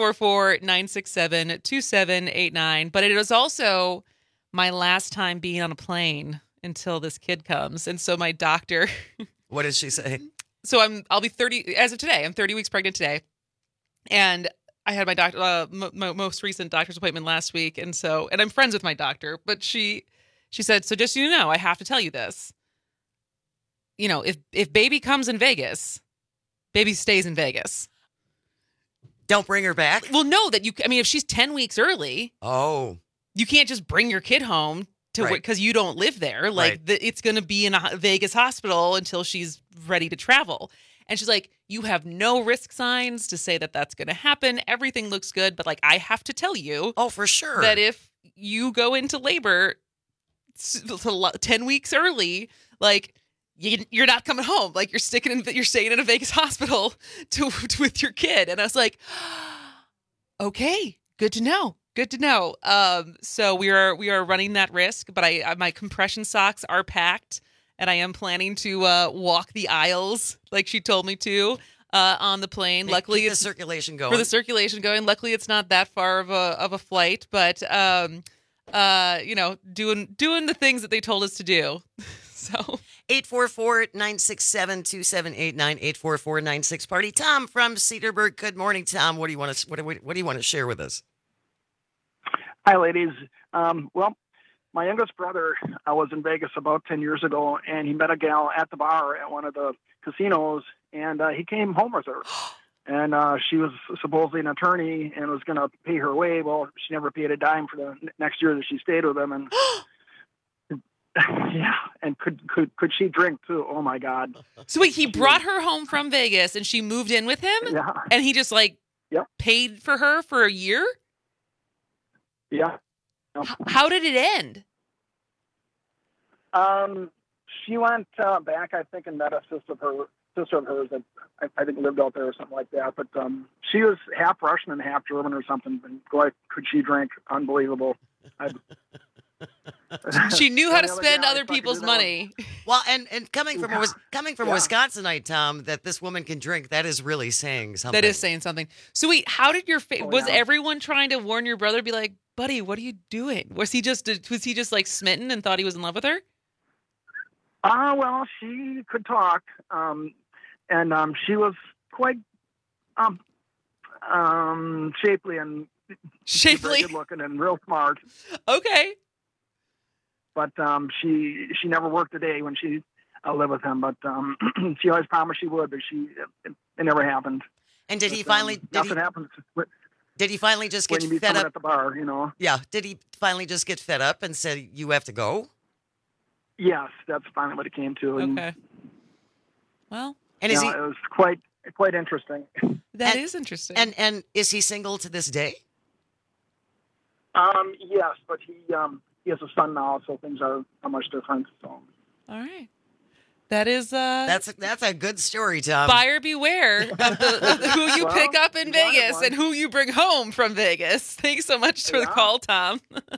844-967-2789. But it was also my last time being on a plane until this kid comes. And so my doctor. What did she say? So I'll be 30 as of today. I'm 30 weeks pregnant today. And I had my doctor, most recent doctor's appointment last week. And I'm friends with my doctor, but she said, so just so you know, I have to tell you this. If baby comes in Vegas, baby stays in Vegas. Don't bring her back? Well, no, if she's 10 weeks early. Oh. You can't just bring your kid home because you don't live there. Like it's going to be in a Vegas hospital until she's ready to travel. And she's like, you have no risk signs to say that that's going to happen. Everything looks good. But like, I have to tell you. Oh, for sure. That if you go into labor 10 weeks early, like, you're not coming home. Like you're staying in a Vegas hospital with your kid. And I was like, okay, good to know. Good to know. So we are running that risk, but my compression socks are packed and I am planning to walk the aisles like she told me to on the plane. Luckily, it's the circulation going. For the circulation going. Luckily, it's not that far of a flight, but doing the things that they told us to do. So 844-967-2789, 844-96-PARTY. Tom from Cedarburg. Good morning, Tom. What do you want to share with us? Hi, ladies. Well, my youngest brother was in Vegas about 10 years ago, and he met a gal at the bar at one of the casinos, and he came home with her. And she was supposedly an attorney and was going to pay her way. Well, she never paid a dime for the next year that she stayed with him. And yeah, and could she drink too? Oh my God! So wait, he brought her home from Vegas, and she moved in with him. Yeah, and he just paid for her for a year. Yeah. How did it end? She went back, I think, and met a sister of hers that I think lived out there or something like that. But she was half Russian and half German or something. And boy, could she drink! Unbelievable. She knew how to spend other people's money. Well, and coming from Wisconsinite, Tom, that this woman can drink, that is really saying something. That is saying something. So wait, how did was everyone trying to warn your brother? Be like, buddy, what are you doing? Was he just like smitten and thought he was in love with her? Well, she could talk, and she was quite shapely and very good looking and real smart. Okay. But she never worked a day when she lived with him. But she always promised she would, but it never happened. And did he finally? Nothing happens. Did he finally just get fed up at the bar? Yeah. Did he finally just get fed up and said, "You have to go"? Yes, that's finally what it came to. Okay. Well, and it was quite interesting. That is interesting. And is he single to this day? Yes, but he has a son now, so things are much different. So. All right. That is that's a good story, Tom. Buyer beware of who you pick up in Vegas and who you bring home from Vegas. Thanks so much for the call, Tom.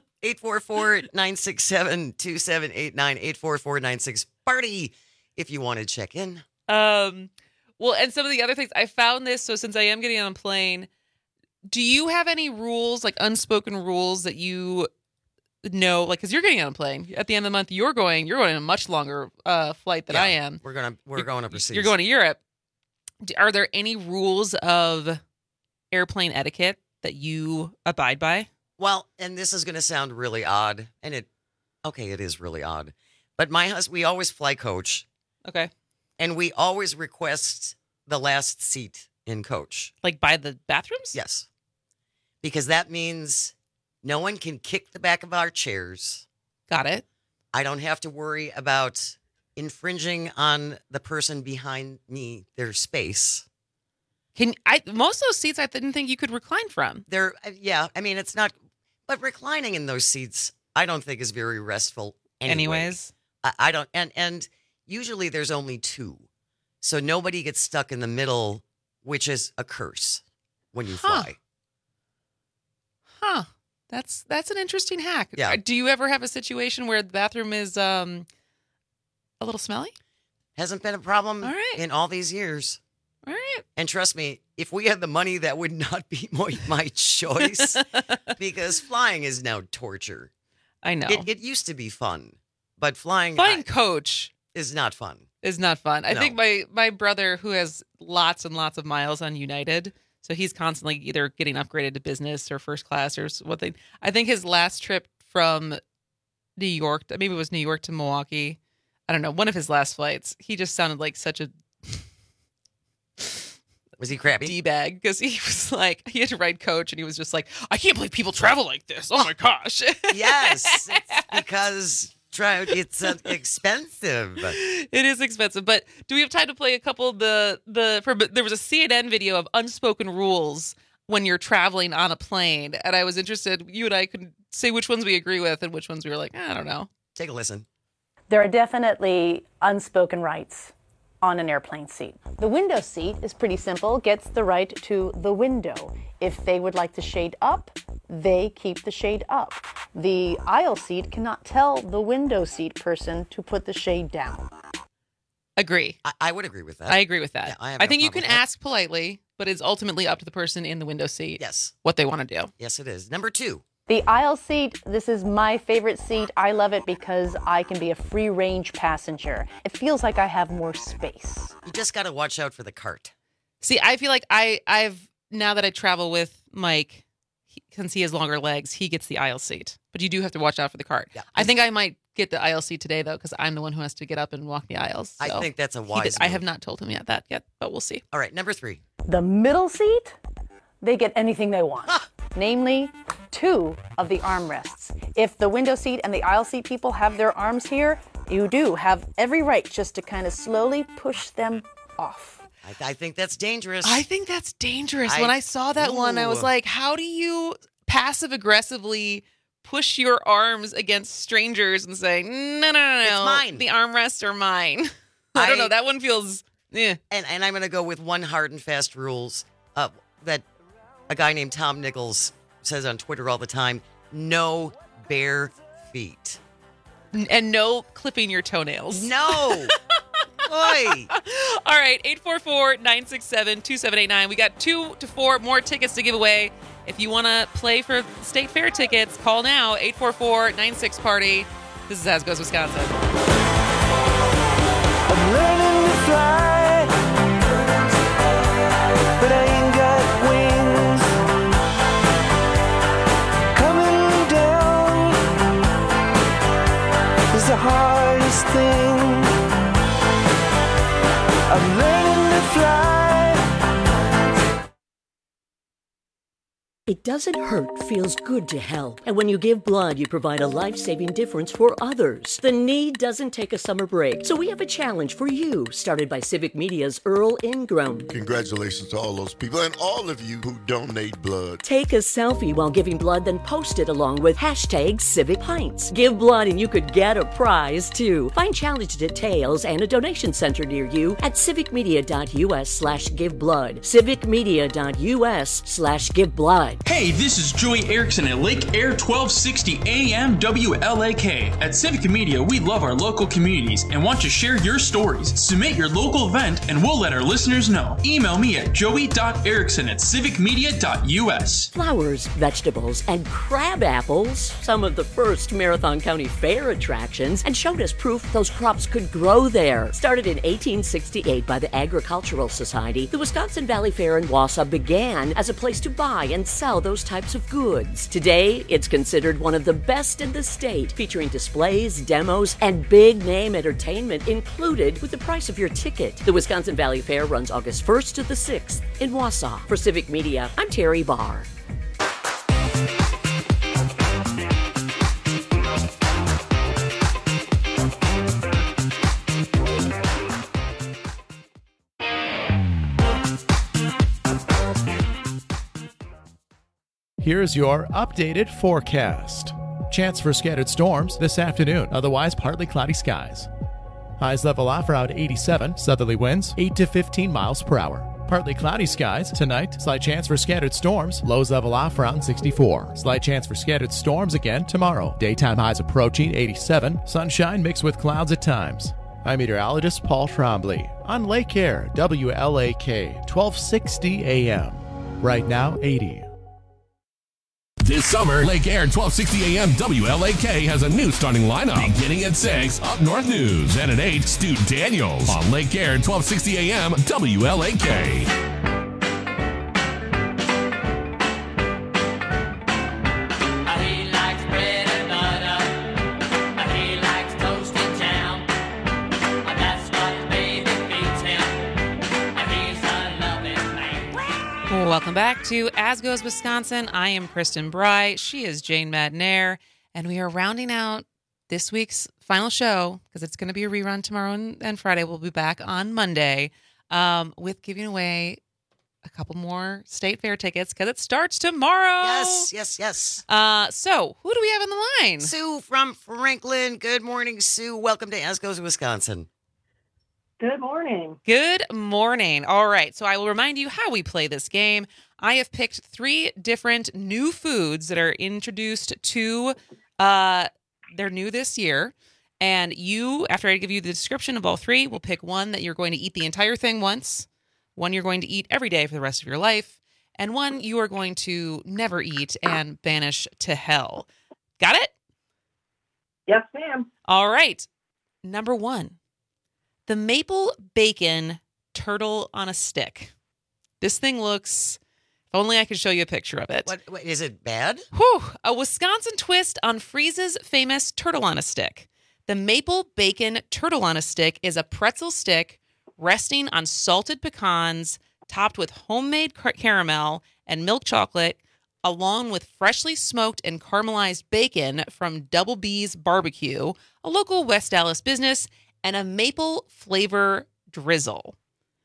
844-967-2789, 844-96-PARTY if you want to check in. Well, and some of the other things, I found this, so since I am getting on a plane, do you have any rules, like unspoken rules that you know, like, because you're getting on a plane at the end of the month, you're going on a much longer flight than I am. We're going overseas. You're going to Europe. Are there any rules of airplane etiquette that you abide by? Well, and this is going to sound really odd, and it is really odd. But my husband, we always fly coach. Okay. And we always request the last seat in coach. Like by the bathrooms? Yes. Because that means no one can kick the back of our chairs. Got it. I don't have to worry about infringing on the person behind me, their space. Most of those seats I didn't think you could recline from. It's not, but reclining in those seats, I don't think is very restful Anyways. I don't, and usually there's only two. So nobody gets stuck in the middle, which is a curse when you fly. Huh. That's an interesting hack. Yeah. Do you ever have a situation where the bathroom is a little smelly? Hasn't been a problem in all these years. All right. And trust me, if we had the money, that would not be my choice because flying is now torture. I know. It used to be fun, but flying coach is not fun. Is not fun. I No. think my brother, who has lots and lots of miles on United, so he's constantly either getting upgraded to business or first class or what they. I think his last trip from New York, maybe it was New York to Milwaukee. I don't know. One of his last flights, he just sounded like such a. Was he crappy? D-bag, because he was like, he had to ride coach and he was just like, I can't believe people travel like this. Oh my gosh. Yes, it's because it's expensive. It is expensive, but do we have time to play a couple of there was a CNN video of unspoken rules when you're traveling on a plane, and I was interested, you and I could say which ones we agree with and which ones we were like, I don't know. Take a listen. There are definitely unspoken rights on an airplane seat. The window seat is pretty simple, gets the right to the window. If they would like to shade up, they keep the shade up. The aisle seat cannot tell the window seat person to put the shade down. Agree. I would agree with that. I agree with that. Yeah, I have I no think you problem can with that. ask politely, but it's ultimately up to the person in the window seat. Yes. What they want to do. Yes, it is. Number 2. The aisle seat, this is my favorite seat. I love it because I can be a free-range passenger. It feels like I have more space. You just got to watch out for the cart. See, I feel like I've now that I travel with Mike, since he has longer legs, he gets the aisle seat. But you do have to watch out for the cart. Yeah. I think I might get the aisle seat today, though, because I'm the one who has to get up and walk the aisles. So I think that's a wise I move. have not told him that yet, but we'll see. All right, number 3. The middle seat, they get anything they want. Namely, 2 of the armrests. If the window seat and the aisle seat people have their arms here, you do have every right just to kind of slowly push them off. I think that's dangerous. I think that's dangerous. When I saw that one, I was like, how do you passive aggressively push your arms against strangers and say, no, It's mine. The armrests are mine. I don't know. That one feels, And I'm going to go with one hard and fast rules that a guy named Tom Nichols says on Twitter all the time. No bare feet. And no clipping your toenails. No. Oy. All right, 844-967-2789. We got 2 to 4 more tickets to give away. If you want to play for State Fair tickets, call now, 844-96-PARTY. This is As Goes Wisconsin. I'm learning to fly, but I ain't got wings. Coming down is the hardest thing. I'm learning to fly. It doesn't hurt, feels good to help. And when you give blood, you provide a life-saving difference for others. The need doesn't take a summer break. So we have a challenge for you, started by Civic Media's Earl Ingram. Congratulations to all those people and all of you who donate blood. Take a selfie while giving blood, then post it along with hashtag Civic Pints. Give blood and you could get a prize, too. Find challenge details and a donation center near you at civicmedia.us/giveblood. civicmedia.us/giveblood. Hey, this is Joey Erickson at Lake Air 1260 AM WLAK. At Civic Media, we love our local communities and want to share your stories. Submit your local event and we'll let our listeners know. Email me at joey.erickson@civicmedia.us. Flowers, vegetables, and crab apples, some of the first Marathon County Fair attractions, and showed us proof those crops could grow there. Started in 1868 by the Agricultural Society, the Wisconsin Valley Fair in Wausau began as a place to buy and sell sell those types of goods. Today, it's considered one of the best in the state, featuring displays, demos, and big-name entertainment included with the price of your ticket. The Wisconsin Valley Fair runs August 1st to the 6th in Wausau. For Civic Media, I'm Terry Barr. Here's your updated forecast. Chance for scattered storms this afternoon, otherwise partly cloudy skies. Highs level off around 87, southerly winds 8 to 15 miles per hour. Partly cloudy skies tonight, slight chance for scattered storms, lows level off around 64. Slight chance for scattered storms again tomorrow. Daytime highs approaching 87, sunshine mixed with clouds at times. I'm meteorologist Paul Trombley on Lake Air, WLAK, 1260 AM. Right now, 80. This summer, Lake Air 1260 AM WLAK has a new starting lineup. Beginning at 6, Up North News. And at 8, Stu Daniels on Lake Air 1260 AM WLAK. Welcome back to As Goes Wisconsin. I am Kristen Bry. She is Jane Madnair. And we are rounding out this week's final show because it's going to be a rerun tomorrow and Friday. We'll be back on Monday with giving away a couple more state fair tickets because it starts tomorrow. Yes. So who do we have on the line? Sue from Franklin. Good morning, Sue. Welcome to As Goes Wisconsin. Good morning. Good morning. All right. So I will remind you how we play this game. I have picked 3 different new foods that are introduced to, they're new this year. And you, after I give you the description of all 3, will pick one that you're going to eat the entire thing once, one you're going to eat every day for the rest of your life, and one you are going to never eat and banish to hell. Got it? Yes, ma'am. All right. Number 1. The maple bacon turtle on a stick. This thing looks, if only I could show you a picture of it. What is it bad? Whew, a Wisconsin twist on Freeze's famous turtle on a stick. The maple bacon turtle on a stick is a pretzel stick resting on salted pecans, topped with homemade caramel and milk chocolate, along with freshly smoked and caramelized bacon from Double B's Barbecue, a local West Dallas business, and a maple flavor drizzle.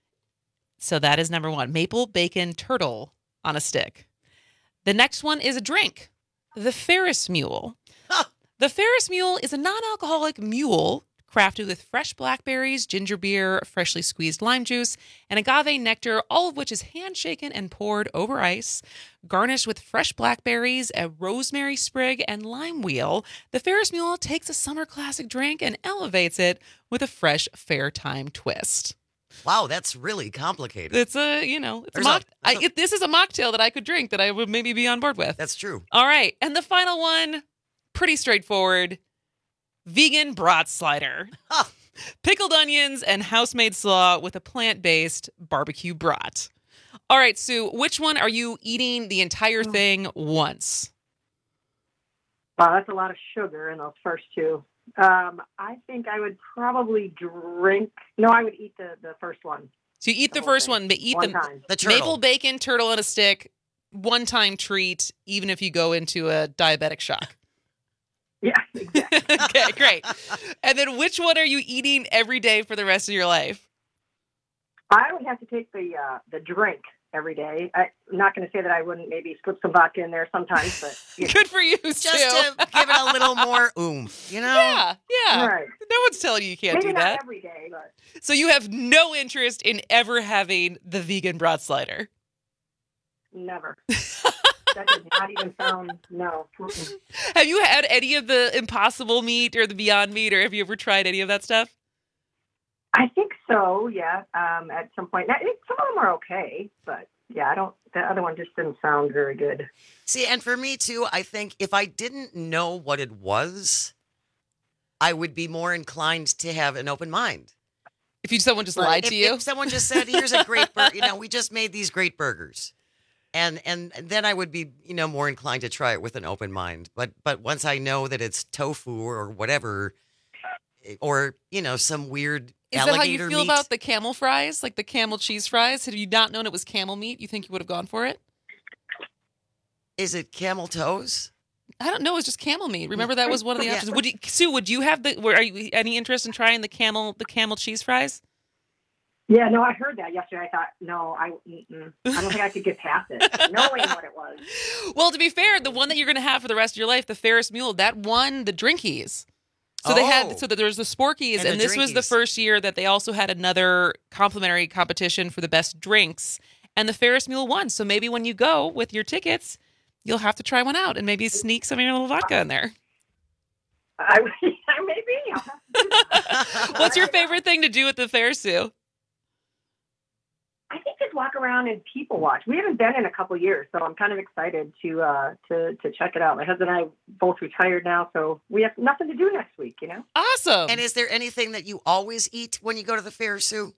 So that is number 1, maple bacon turtle on a stick. The next one is a drink, the Ferris Mule. The Ferris Mule is a non-alcoholic mule crafted with fresh blackberries, ginger beer, freshly squeezed lime juice, and agave nectar, all of which is handshaken and poured over ice. Garnished with fresh blackberries, a rosemary sprig, and lime wheel, the Ferris Mule takes a summer classic drink and elevates it with a fresh fair time twist. Wow, that's really complicated. It's a, this is a mocktail that I could drink that I would maybe be on board with. That's true. All right. And the final one, pretty straightforward. Vegan brat slider. Pickled onions and house-made slaw with a plant-based barbecue brat. All right, Sue, which one are you eating the entire thing once? Wow, that's a lot of sugar in those first 2. I think I would probably I would eat the first one. So you eat the first one, but eat the maple bacon turtle on a stick, one-time treat, even if you go into a diabetic shock. Yeah, exactly. Okay, great. And then which one are you eating every day for the rest of your life? I would have to take the drink every day. I'm not going to say that I wouldn't maybe slip some vodka in there sometimes, but good for you, just to give it a little more oomph, Yeah. Right. No one's telling you can't maybe do that. Not every day, but so you have no interest in ever having the vegan brat slider? Never. That does not even sound, no. Have you had any of the Impossible meat or the Beyond Meat, or have you ever tried any of that stuff? I think so, yeah, at some point. Now, some of them are okay, but yeah, the other one just didn't sound very good. See, and for me too, I think if I didn't know what it was, I would be more inclined to have an open mind. If someone just lied to you? If someone just said, here's a great burger, we just made these great burgers. And then I would be, more inclined to try it with an open mind. But once I know that it's tofu or whatever, or, some weird Is that how alligator you feel meat. about the camel fries, like the camel cheese fries? Had you not known it was camel meat, you think you would have gone for it? Is it camel toes? I don't know. It's just camel meat. Remember that was one of the Yeah. options. Sue, would you have are you any interest in trying the camel cheese fries? Yeah, no, I heard that yesterday. I thought, no, I don't think I could get past it, knowing what it was. Well, to be fair, the one that you're going to have for the rest of your life, the Ferris Mule, that won the Drinkies. So they had, there's the Sporkies, and this was the first year that they also had another complimentary competition for the best drinks, and the Ferris Mule won. So maybe when you go with your tickets, you'll have to try one out and maybe sneak some of your little vodka in there. Maybe. What's your favorite thing to do at the fair, Sue? I think just walk around and people watch. We haven't been in a couple years, so I'm kind of excited to check it out. My husband and I both retired now, so we have nothing to do next week, Awesome. And is there anything that you always eat when you go to the fair, Sue?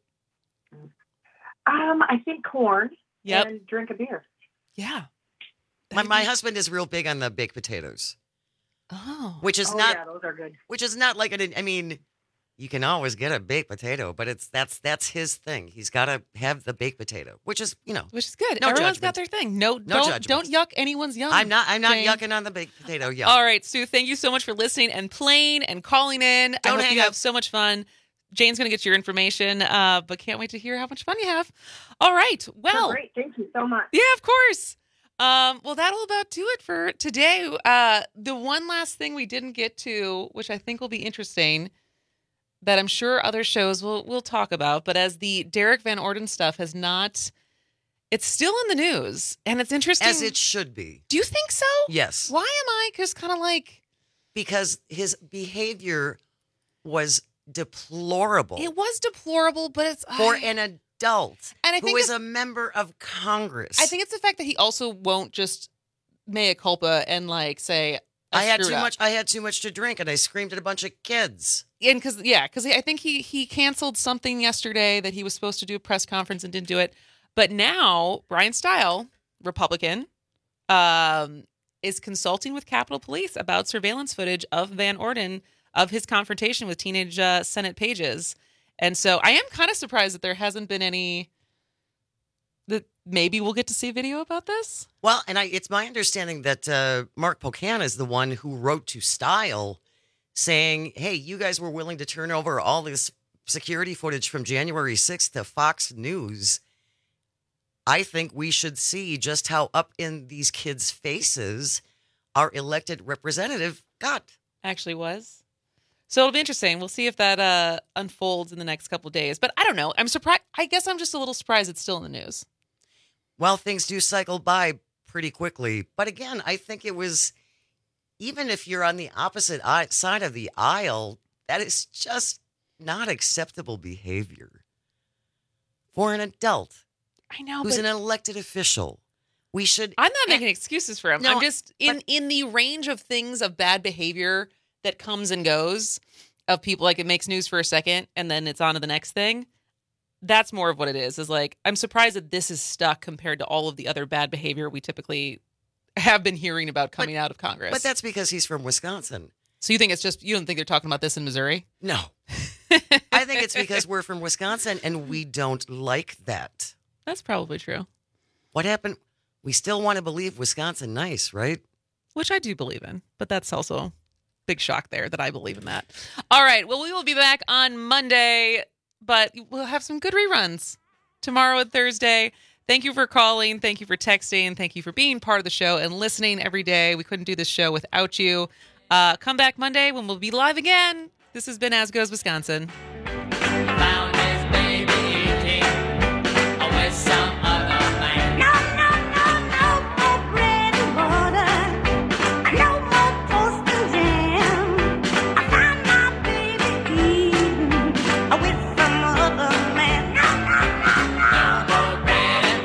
I think corn and drink a beer. Yeah. My husband is real big on the baked potatoes. Oh. Which is yeah, those are good. Which is not like you can always get a baked potato, but that's his thing. He's got to have the baked potato, which is good. No Everyone's got their thing. Don't yuck anyone's yum. I'm not Jane. yucking on the baked potato yum. All right, Sue, thank you so much for listening and playing and calling in. I hope you have so much fun. Jane's going to get your information, but can't wait to hear how much fun you have. All right. Well, great. Thank you so much. Yeah, of course. Well, that'll about do it for today. The one last thing we didn't get to, which I think will be interesting, that I'm sure other shows will talk about, but as the Derek Van Orden stuff has not, it's still in the news, and it's interesting. As it should be. Do you think so? Yes. Why am I just kind of like... Because his behavior was deplorable. It was deplorable, but it's... For an adult and I think who is a member of Congress. I think it's the fact that he also won't just mea culpa and say... I had too much to drink, and I screamed at a bunch of kids. And because I think he canceled something yesterday that he was supposed to do a press conference and didn't do it. But now Brian Stile, Republican, is consulting with Capitol Police about surveillance footage of Van Orden of his confrontation with teenage Senate pages. And so I am kind of surprised that there hasn't been any. That maybe we'll get to see a video about this. Well, and it's my understanding that Mark Pocan is the one who wrote to Stile saying, hey, you guys were willing to turn over all this security footage from January 6th to Fox News. I think we should see just how up in these kids' faces our elected representative got. Actually was. So it'll be interesting. We'll see if that unfolds in the next couple of days. But I don't know. I'm surprised. I guess I'm just a little surprised it's still in the news. Well, things do cycle by pretty quickly. But again, I think it was, even if you're on the opposite side of the aisle, that is just not acceptable behavior for an adult. I know. Who's an elected official. We should. I'm not making excuses for him. No, I'm just in the range of things of bad behavior that comes and goes of people, like it makes news for a second and then it's on to the next thing. That's more of what it is I'm surprised that this is stuck compared to all of the other bad behavior we typically have been hearing about coming out of Congress. But that's because he's from Wisconsin. So you think you don't think they're talking about this in Missouri? No. I think it's because we're from Wisconsin and we don't like that. That's probably true. What happened? We still want to believe Wisconsin nice, right? Which I do believe in, but that's also a big shock there that I believe in that. All right. Well, we will be back on Monday, but we'll have some good reruns tomorrow and Thursday. Thank you for calling. Thank you for texting. Thank you for being part of the show and listening every day. We couldn't do this show without you. Come back Monday when we'll be live again. This has been As Goes Wisconsin. Found his baby eating with some other man. No more bread and butter. No more toast and jam. I found my baby eating with some other man. No more bread and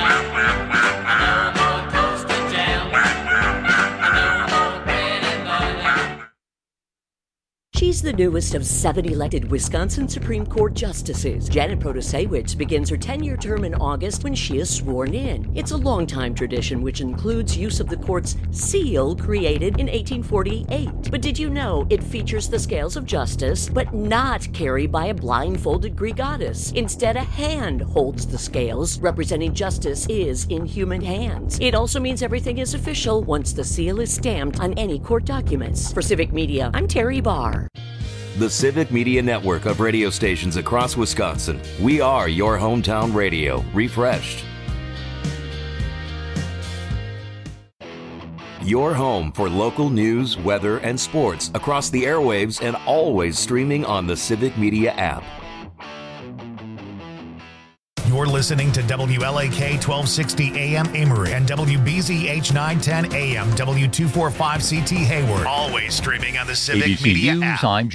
butter. No more toast and jam. No more bread and butter. She's the newest of 7 elected Wisconsin Supreme Court justices. Janet Protasewicz begins her 10-year term in August when she is sworn in. It's a long-time tradition which includes use of the court's seal created in 1848. But did you know it features the scales of justice, but not carried by a blindfolded Greek goddess? Instead, a hand holds the scales, representing justice is in human hands. It also means everything is official once the seal is stamped on any court documents. For Civic Media, I'm Terry Barr. The Civic Media Network of radio stations across Wisconsin. We are your hometown radio, refreshed. Your home for local news, weather, and sports across the airwaves and always streaming on the Civic Media app. You're listening to WLAK 1260 AM Amory and WBZH 910 AM W245CT Hayward. Always streaming on the Civic ABC Media News, app. I'm